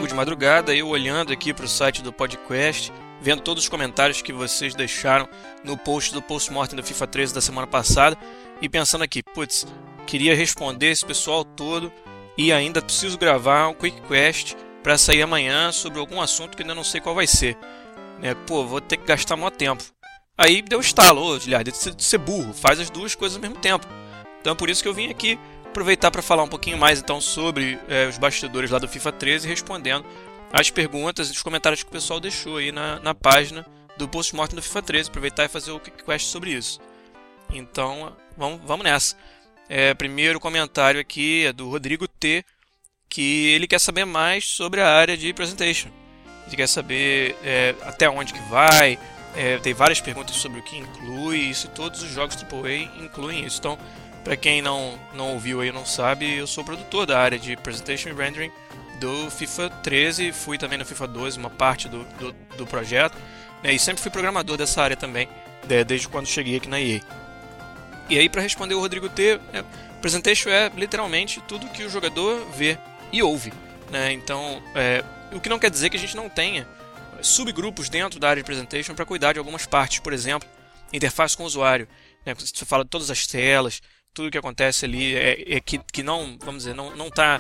domingo de madrugada, eu olhando aqui para o site do podcast, vendo todos os comentários que vocês deixaram no post do Postmortem do FIFA 13 da semana passada e pensando aqui, putz, queria responder esse pessoal todo e ainda preciso gravar um Quick Quest para sair amanhã sobre algum assunto que ainda não sei qual vai ser. Vou ter que gastar maior tempo. Aí deu estalo, de ser burro, faz as duas coisas ao mesmo tempo. Então é por isso que eu vim aqui aproveitar para falar um pouquinho mais então sobre os bastidores lá do FIFA 13, respondendo as perguntas e os comentários que o pessoal deixou aí na página do Postmortem do FIFA 13, aproveitar e fazer o Quick Quest sobre isso. Então vamos nessa. Primeiro comentário aqui é do Rodrigo T, que ele quer saber mais sobre a área de Presentation. Ele quer saber até onde que vai, tem várias perguntas sobre o que inclui isso, e todos os jogos AAA incluem isso. Então, para quem não ouviu aí, não sabe, eu sou produtor da área de Presentation e Rendering do FIFA 13, fui também no FIFA 12, uma parte do projeto, e sempre fui programador dessa área também, desde quando cheguei aqui na EA. E aí, para responder o Rodrigo T, Presentation é literalmente tudo que o jogador vê e ouve, né? Então, o que não quer dizer que a gente não tenha subgrupos dentro da área de Presentation para cuidar de algumas partes, por exemplo, interface com o usuário, né? Você fala de todas as telas, tudo que acontece ali que não, vamos dizer, não está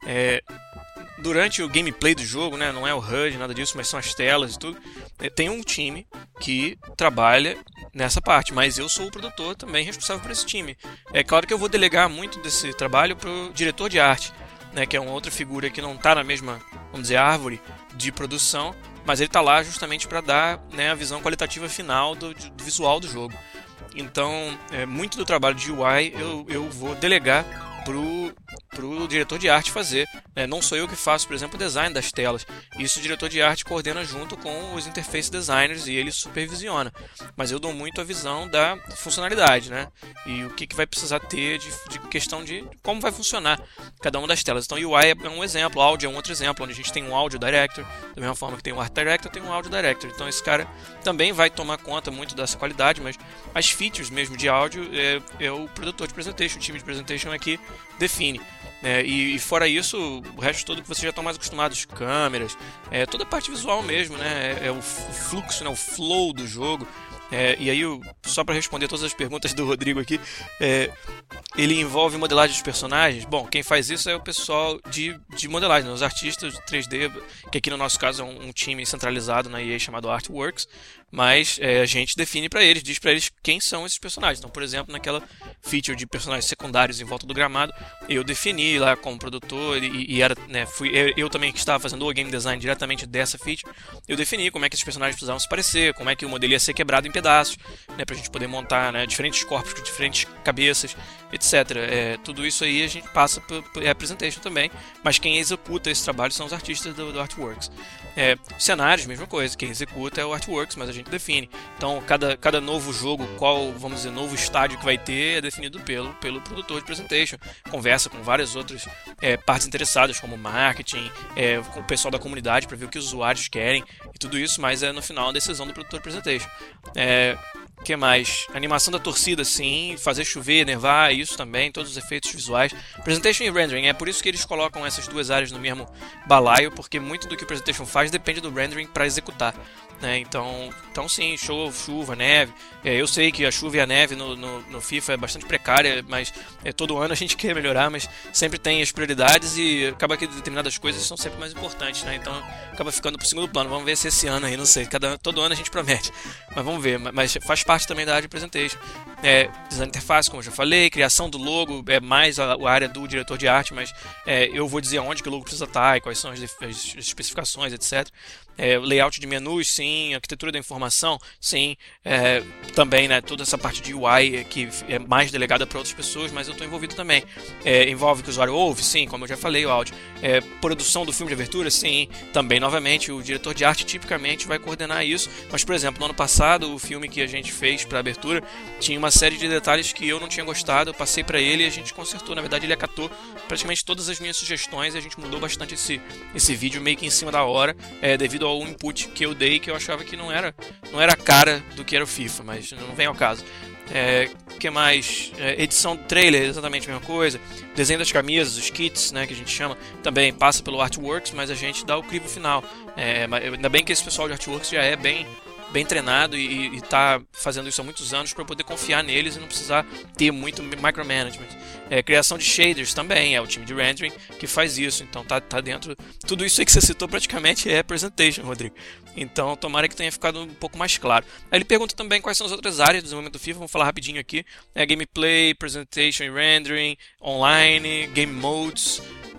durante o gameplay do jogo, né? Não é o HUD, nada disso, mas são as telas e tudo. Tem um time que trabalha nessa parte, mas eu sou o produtor também responsável por esse time. É claro que eu vou delegar muito desse trabalho para o diretor de arte, né? Que é uma outra figura que não está na mesma, vamos dizer, árvore de produção, mas ele está lá justamente para dar, né, a visão qualitativa final do visual do jogo. Então, muito do trabalho de UI eu vou delegar pro diretor de arte fazer. Não sou eu que faço, por exemplo, o design das telas. Isso o diretor de arte coordena junto com os interface designers e ele supervisiona. Mas eu dou muito a visão da funcionalidade, né? E o que vai precisar ter de questão de como vai funcionar cada uma das telas. Então, UI é um exemplo, áudio é um outro exemplo, onde a gente tem um Audio Director, da mesma forma que tem um Art Director, tem um Audio Director. Então, esse cara também vai tomar conta muito dessa qualidade, mas as features mesmo de áudio é o produtor de Presentation, o time de Presentation aqui define. E fora isso, o resto todo que vocês já estão mais acostumados, câmeras, toda a parte visual mesmo, né? O fluxo, né? O flow do jogo. E aí, só para responder todas as perguntas do Rodrigo aqui, ele envolve modelagem dos personagens. Bom, quem faz isso é o pessoal de modelagem, né? Os artistas de 3D, que aqui no nosso caso é um time centralizado na EA chamado Artworks, mas a gente define para eles, diz para eles quem são esses personagens. Então, por exemplo, naquela feature de personagens secundários em volta do gramado, eu defini lá como produtor e era, né, fui eu também que estava fazendo o game design diretamente dessa feature. Eu defini como é que esses personagens precisavam se parecer, como é que o modelo ia ser quebrado em pedaços, né, pra gente poder montar, né, diferentes corpos com diferentes cabeças, etc. Tudo isso aí a gente passa por Presentation também, mas quem executa esse trabalho são os artistas do Artworks. Cenários, mesma coisa, quem executa é o Artworks, mas a gente define. Então, cada novo jogo, qual, vamos dizer, novo estádio que vai ter é definido pelo produtor de Presentation. Conversa com várias outras partes interessadas, como marketing, com o pessoal da comunidade, para ver o que os usuários querem e tudo isso, mas no final a decisão do produtor de Presentation. O que mais? Animação da torcida, sim, fazer chover, nevar, isso também, todos os efeitos visuais. Presentation e Rendering, é por isso que eles colocam essas duas áreas no mesmo balaio, porque muito do que o Presentation faz depende do Rendering para executar. Então sim, chuva, neve. Eu sei que a chuva e a neve no FIFA é bastante precária, mas todo ano a gente quer melhorar, mas sempre tem as prioridades e acaba que determinadas coisas são sempre mais importantes, né? Então acaba ficando pro segundo plano. Vamos ver se esse ano aí, não sei, todo ano a gente promete, mas vamos ver. Mas faz parte também da área de Presentation. Design de interface, como eu já falei, criação do logo é mais a área do diretor de arte, mas eu vou dizer onde que o logo precisa estar e quais são as especificações, etc. Layout de menus, sim. Arquitetura da informação, sim. Também, né, toda essa parte de UI que é mais delegada para outras pessoas, mas eu estou envolvido também. Envolve que o usuário ouve, sim, como eu já falei, o áudio. Produção do filme de abertura, sim. Também, novamente, o diretor de arte tipicamente vai coordenar isso. Mas, por exemplo, no ano passado, o filme que a gente fez para abertura tinha uma série de detalhes que eu não tinha gostado. Eu passei para ele e a gente consertou. Na verdade, ele acatou praticamente todas as minhas sugestões e a gente mudou bastante esse vídeo meio que em cima da hora, devido ao input que eu dei, que eu achava que não era a cara do que era o FIFA, mas não vem ao caso. Que mais? Edição do trailer, exatamente a mesma coisa. Desenho das camisas, os kits, né, que a gente chama, também passa pelo Artworks, mas a gente dá o crivo final. Ainda bem que esse pessoal de Artworks já é bem treinado e está fazendo isso há muitos anos para poder confiar neles e não precisar ter muito micromanagement. Criação de shaders também, é o time de rendering que faz isso, então tá dentro. Tudo isso aí que você citou praticamente é presentation, Rodrigo. Então tomara que tenha ficado um pouco mais claro. Aí ele pergunta também quais são as outras áreas do desenvolvimento do FIFA, vamos falar rapidinho aqui. Gameplay, presentation e rendering, online, game modes,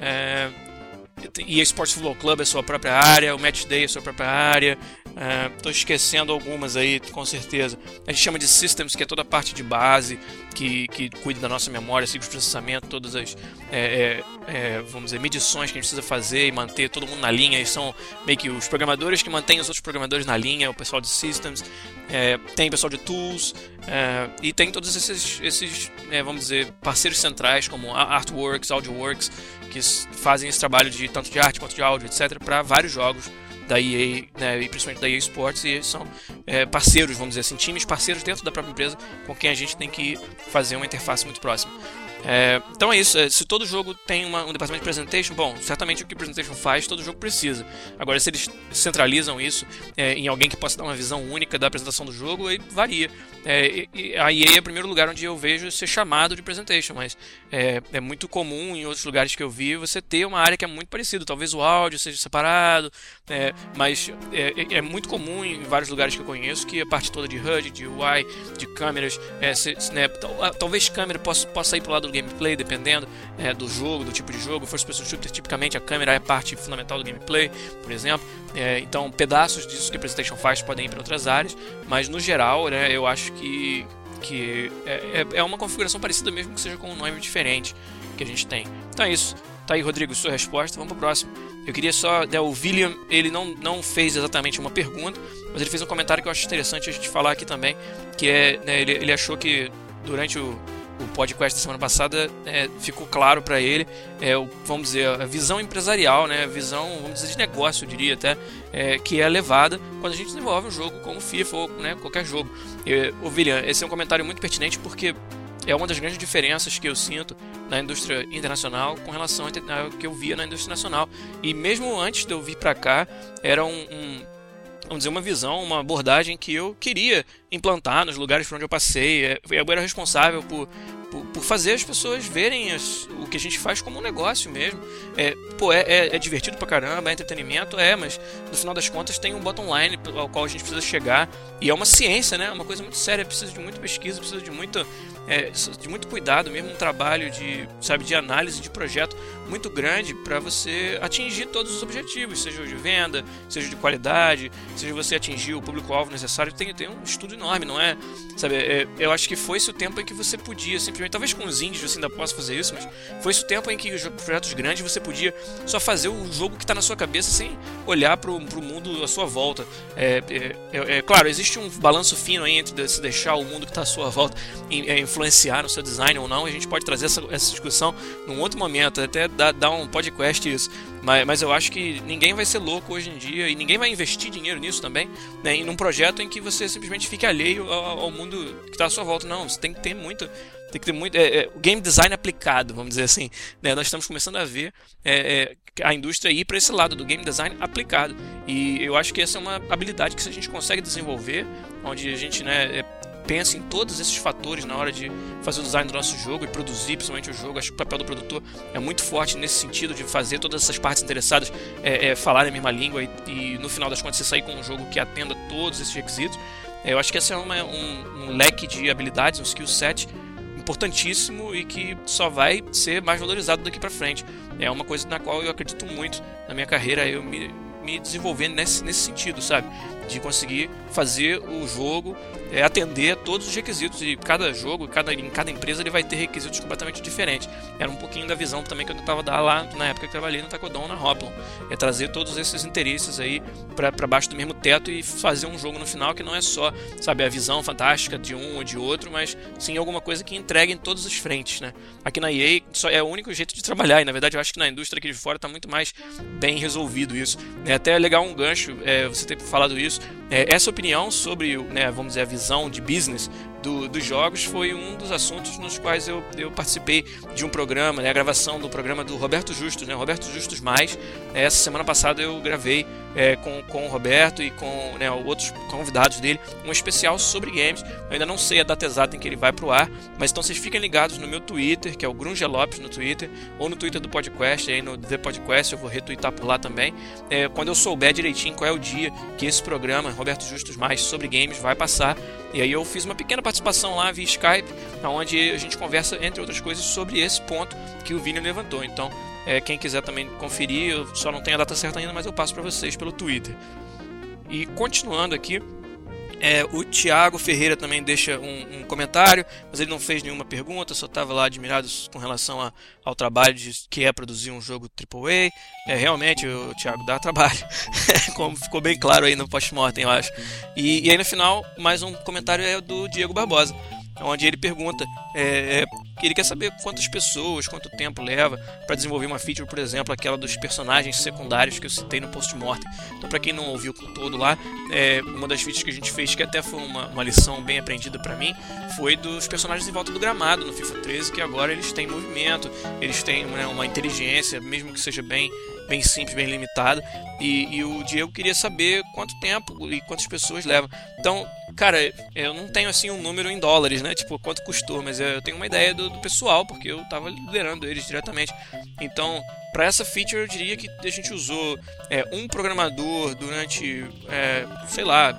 EA Sports Football Club é a sua própria área, o Match Day é a sua própria área. Estou esquecendo algumas aí, com certeza. A gente chama de Systems, que é toda a parte de base que cuida da nossa memória, ciclo de processamento, todas as vamos dizer, medições que a gente precisa fazer e manter todo mundo na linha. E são meio que os programadores que mantêm os outros programadores na linha, o pessoal de Systems, tem o pessoal de Tools, e tem todos esses vamos dizer, parceiros centrais como Artworks, Audioworks, que fazem esse trabalho de tanto de arte quanto de áudio, etc., para vários jogos da EA, né, e principalmente da EA Sports, e eles são parceiros, vamos dizer assim, times parceiros dentro da própria empresa com quem a gente tem que fazer uma interface muito próxima. Então é isso, se todo jogo tem um departamento de presentation, bom, certamente o que o presentation faz, todo jogo precisa. Agora, se eles centralizam isso em alguém que possa dar uma visão única da apresentação do jogo, aí varia. A EA é o primeiro lugar onde eu vejo ser chamado de presentation, mas é muito comum em outros lugares que eu vi você ter uma área que é muito parecida, talvez o áudio seja separado, mas é muito comum em vários lugares que eu conheço que a parte toda de HUD, de UI, de câmeras, talvez câmera possa ir para o lado do gameplay, dependendo do jogo, do tipo de jogo. First Person Shooter, tipicamente a câmera é parte fundamental do gameplay, por exemplo. Então pedaços disso que a PlayStation faz podem ir para outras áreas, mas no geral, né, eu acho que é uma configuração parecida, mesmo que seja com um nome diferente que a gente tem. Então é isso. Tá aí, Rodrigo, sua resposta. Vamos pro próximo. Eu queria só... o William, ele não fez exatamente uma pergunta, mas ele fez um comentário que eu acho interessante a gente falar aqui também, que ele achou que durante o podcast da semana passada ficou claro para ele, vamos dizer, a visão empresarial, né, a visão, vamos dizer, de negócio, eu diria até, que é levada quando a gente desenvolve um jogo como FIFA ou, né, qualquer jogo. William, esse é um comentário muito pertinente porque é uma das grandes diferenças que eu sinto na indústria internacional com relação ao que eu via na indústria nacional. E mesmo antes de eu vir para cá, era vamos dizer, uma visão, uma abordagem que eu queria implantar nos lugares por onde eu passei. Eu era responsável por fazer as pessoas verem o que a gente faz como um negócio mesmo. É divertido pra caramba, é entretenimento, mas no final das contas tem um bottom line ao qual a gente precisa chegar, e é uma ciência, né? Uma coisa muito séria, precisa de muita pesquisa, precisa de muito cuidado, mesmo um trabalho de análise de projeto muito grande para você atingir todos os objetivos, seja de venda, seja de qualidade, seja você atingir o público-alvo necessário. Tem um estudo enorme, não é? Eu acho que foi esse o tempo em que você podia simplesmente, talvez com os indies você ainda possa fazer isso, mas foi esse o tempo em que os projetos grandes você podia só fazer o jogo que está na sua cabeça sem olhar para o mundo à sua volta. Claro, existe um balanço fino aí entre se deixar o mundo que está à sua volta influenciar no seu design ou não. A gente pode trazer essa discussão num outro momento, até dar um podcast isso. Mas eu acho que ninguém vai ser louco hoje em dia, e ninguém vai investir dinheiro nisso também, né, em um projeto em que você simplesmente fique alheio ao mundo que está à sua volta. Não, você tem que ter muito o game design aplicado, vamos dizer assim, né? Nós estamos começando a ver a indústria ir para esse lado do game design aplicado, e eu acho que essa é uma habilidade que se a gente consegue desenvolver, onde a gente, né, pensa em todos esses fatores na hora de fazer o design do nosso jogo e produzir, principalmente o jogo. Acho que o papel do produtor é muito forte nesse sentido, de fazer todas essas partes interessadas falarem a mesma língua e no final das contas você sair com um jogo que atenda todos esses requisitos. Eu acho que esse é um leque de habilidades, um skill set importantíssimo e que só vai ser mais valorizado daqui para frente. É uma coisa na qual eu acredito muito na minha carreira, eu me desenvolver nesse sentido, sabe? De conseguir fazer o jogo atender a todos os requisitos, e cada jogo, em cada empresa ele vai ter requisitos completamente diferentes. Era um pouquinho da visão também que eu tentava dar lá na época que eu trabalhei no Tacodon, na Hoplon, trazer todos esses interesses aí para baixo do mesmo teto e fazer um jogo no final que não é só, sabe, a visão fantástica de um ou de outro, mas sim alguma coisa que entregue em todas as frentes, né? Aqui na EA só é o único jeito de trabalhar, e na verdade eu acho que na indústria aqui de fora está muito mais bem resolvido isso. É até legal um gancho você ter falado isso. Essa opinião sobre, né, vamos dizer, a visão de business dos jogos foi um dos assuntos nos quais eu participei de um programa, né, a gravação do programa do Roberto Justus, né, Roberto Justus Mais. Essa semana passada eu gravei com o Roberto e com, né, outros convidados dele um especial sobre games. Eu ainda não sei a data exata em que ele vai pro ar, mas então vocês fiquem ligados no meu Twitter, que é o Grunge Lopes no Twitter, ou no Twitter do podcast, aí no The Podcast, eu vou retweetar por lá também, quando eu souber direitinho qual é o dia que esse programa, Roberto Justus Mais, sobre games, vai passar. E aí eu fiz uma pequena participação lá via Skype, onde a gente conversa, entre outras coisas, sobre esse ponto que o Vini levantou. Então, quem quiser também conferir, eu só não tenho a data certa ainda, mas eu passo para vocês pelo Twitter. E continuando aqui, o Thiago Ferreira também deixa um comentário, mas ele não fez nenhuma pergunta, só estava lá admirado com relação ao trabalho que é produzir um jogo AAA. Realmente, o Thiago dá trabalho, como ficou bem claro aí no post-mortem, eu acho. E aí no final, mais um comentário é do Diego Barbosa, onde ele pergunta que ele quer saber quantas pessoas, quanto tempo leva para desenvolver uma feature, por exemplo, aquela dos personagens secundários que eu citei no post-mortem. Então, para quem não ouviu todo lá, uma das features que a gente fez, que até foi uma lição bem aprendida para mim, foi dos personagens em volta do gramado no FIFA 13, que agora eles têm movimento, eles têm uma inteligência, mesmo que seja bem simples, bem limitada, e o Diego queria saber quanto tempo e quantas pessoas levam. Então, cara, eu não tenho assim um número em dólares, né, tipo quanto custou, mas eu tenho uma ideia do pessoal, porque eu tava liderando eles diretamente. Então, para essa feature eu diria que a gente usou um programador durante, sei lá,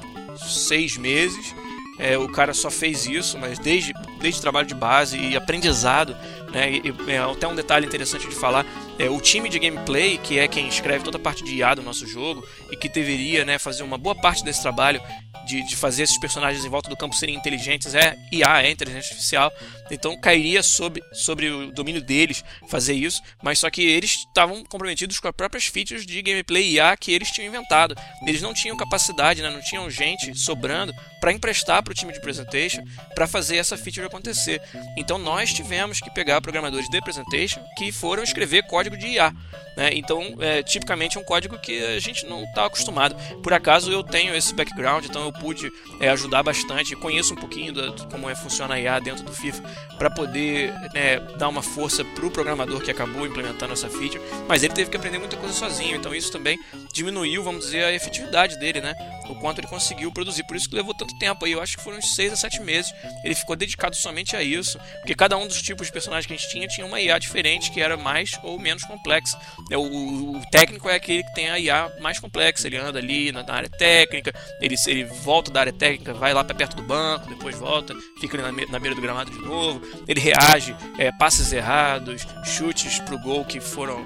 6 meses. O cara só fez isso, mas desde trabalho de base e aprendizado, né? Até um detalhe interessante de falar, o time de gameplay, que é quem escreve toda a parte de IA do nosso jogo e que deveria, né, fazer uma boa parte desse trabalho de fazer esses personagens em volta do campo serem inteligentes, IA, inteligência artificial. Então cairia sobre o domínio deles fazer isso, mas só que eles estavam comprometidos com as próprias features de gameplay IA que eles tinham inventado. Eles não tinham capacidade, né, não tinham gente sobrando para emprestar para o time de presentation para fazer essa feature acontecer. Então nós tivemos que pegar programadores de presentation que foram escrever código de IA. Então, tipicamente é um código que a gente não está acostumado. Por acaso eu tenho esse background, então eu pude ajudar bastante, conheço um pouquinho de como funciona a IA dentro do FIFA, para poder dar uma força para o programador que acabou implementando essa feature, mas ele teve que aprender muita coisa sozinho, então isso também diminuiu, vamos dizer, a efetividade dele, né? O quanto ele conseguiu produzir, por isso que levou tanto tempo aí, eu acho que foram uns 6 a 7 meses, ele ficou dedicado somente a isso, porque cada um dos tipos de personagens que a gente tinha uma IA diferente, que era mais ou menos complexa. O técnico é aquele que tem a IA mais complexa, ele anda ali na área técnica, ele volta da área técnica, vai lá para perto do banco, depois volta, fica ali na beira do gramado de novo, ele reage, passes errados, chutes pro gol que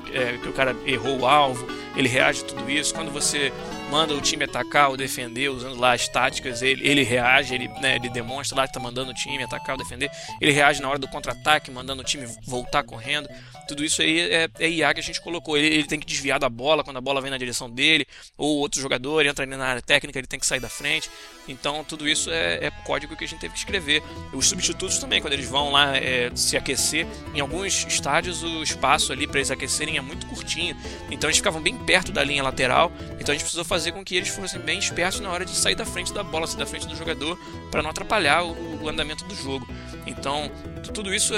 o cara errou o alvo, ele reage a tudo isso. Quando você manda o time atacar ou defender usando lá as táticas, ele reage, ele demonstra lá que está mandando o time atacar ou defender, ele reage na hora do contra-ataque, mandando o time voltar correndo. Tudo isso aí é IA que a gente colocou. Ele tem que desviar da bola quando a bola vem na direção dele, ou outro jogador entra ali na área técnica, ele tem que sair da frente. Então tudo isso é código que a gente teve que escrever. Os substitutos também, quando eles vão lá se aquecer, em alguns estádios o espaço ali para eles aquecerem é muito curtinho, então eles ficavam bem perto da linha lateral, então a gente precisou fazer com que eles fossem bem espertos na hora de sair da frente da bola, sair da frente do jogador, para não atrapalhar o andamento do jogo. Então tudo isso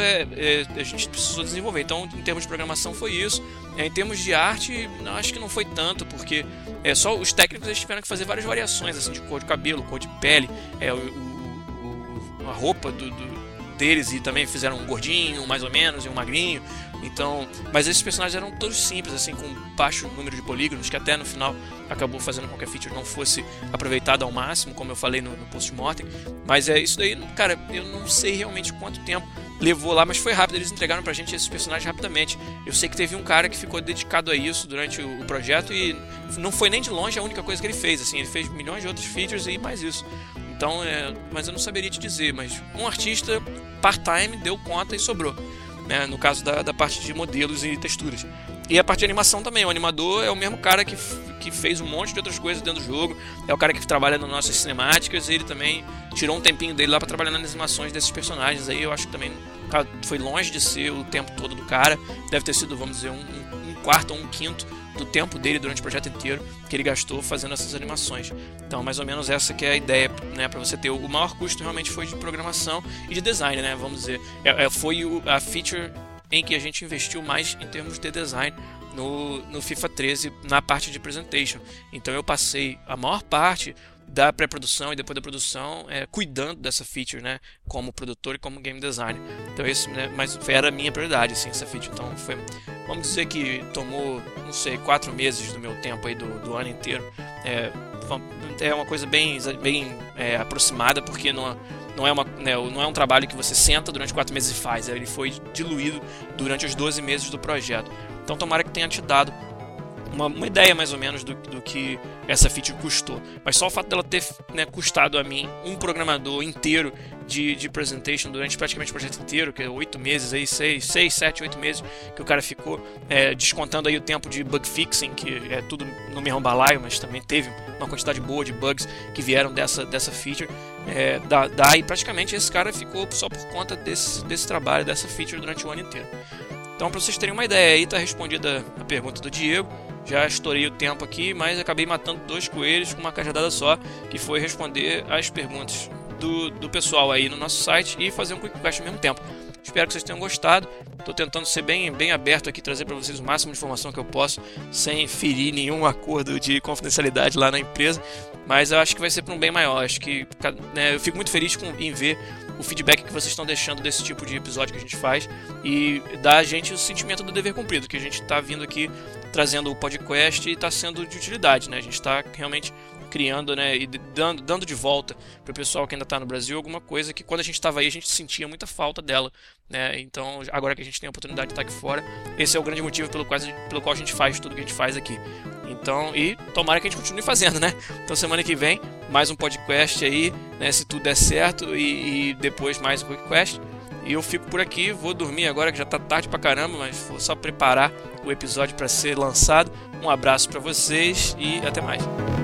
a gente precisou desenvolver. Então em termos de programação foi isso. Em termos de arte, acho que não foi tanto, porque só os técnicos eles tiveram que fazer várias variações assim, de cor de cabelo, cor de pele, a roupa deles, e também fizeram um gordinho, mais ou menos, e um magrinho. Então, mas esses personagens eram todos simples, assim, com baixo número de polígonos, que até no final acabou fazendo com que a feature não fosse aproveitada ao máximo, como eu falei no post-mortem. Mas isso daí, cara, eu não sei realmente quanto tempo levou lá, mas foi rápido, eles entregaram pra gente esses personagens rapidamente. Eu sei que teve um cara que ficou dedicado a isso durante o projeto e não foi nem de longe a única coisa que ele fez, assim, ele fez milhões de outras features e mais isso. Então, mas eu não saberia te dizer, mas um artista part-time deu conta e sobrou, né, no caso da parte de modelos e texturas. E a parte de animação também, o animador é o mesmo cara que fez um monte de outras coisas dentro do jogo, é o cara que trabalha nas nossas cinemáticas, e ele também tirou um tempinho dele lá para trabalhar nas animações desses personagens aí. Eu acho que também foi longe de ser o tempo todo do cara, deve ter sido, vamos dizer, um quarto ou um quinto do tempo dele durante o projeto inteiro que ele gastou fazendo essas animações. Então, mais ou menos essa que é a ideia, né, para você ter. O maior custo realmente foi de programação e de design, né, vamos dizer. Foi a feature em que a gente investiu mais em termos de design no FIFA 13 na parte de presentation. Então eu passei a maior parte da pré-produção e depois da produção cuidando dessa feature, né, como produtor e como game designer. Então isso, né, mas era a minha prioridade, assim, essa feature. Então foi, vamos dizer que tomou, não sei, 4 meses do meu tempo aí do ano inteiro. É uma coisa bem aproximada, porque não é um trabalho que você senta durante 4 meses e faz. Ele foi diluído durante os 12 meses do projeto. Então tomara que tenha te dado uma ideia mais ou menos do que essa feature custou. Mas só o fato dela ter, né, custado a mim um programador inteiro de presentation durante praticamente o projeto inteiro, que é 8 meses, aí, 6, 7, 8 meses que o cara ficou, descontando aí o tempo de bug fixing, que é tudo no mesmo balaio, mas também teve uma quantidade boa de bugs que vieram dessa feature. E praticamente esse cara ficou só por conta desse trabalho, dessa feature durante o ano inteiro. Então, para vocês terem uma ideia, aí está respondida a pergunta do Diego. Já estourei o tempo aqui, mas acabei matando 2 coelhos com uma cajadada só, que foi responder as perguntas do pessoal aí no nosso site e fazer um quick question ao mesmo tempo. Espero que vocês tenham gostado. Estou tentando ser bem aberto aqui, trazer para vocês o máximo de informação que eu posso, sem ferir nenhum acordo de confidencialidade lá na empresa. Mas eu acho que vai ser para um bem maior. Acho que, né, eu fico muito feliz em ver o feedback que vocês estão deixando desse tipo de episódio que a gente faz e dá a gente o sentimento do dever cumprido, que a gente está vindo aqui trazendo o podcast e está sendo de utilidade, né? A gente está realmente criando, né, e dando de volta para o pessoal que ainda está no Brasil alguma coisa que quando a gente estava aí a gente sentia muita falta dela, né? Então agora que a gente tem a oportunidade de estar aqui fora, esse é o grande motivo pelo qual a gente faz tudo que a gente faz aqui. Então, e tomara que a gente continue fazendo, né? Então semana que vem mais um podcast aí, né, se tudo der certo, e depois mais um quick E eu fico por aqui, vou dormir agora que já tá tarde pra caramba, mas vou só preparar o episódio para ser lançado. Um abraço para vocês e até mais.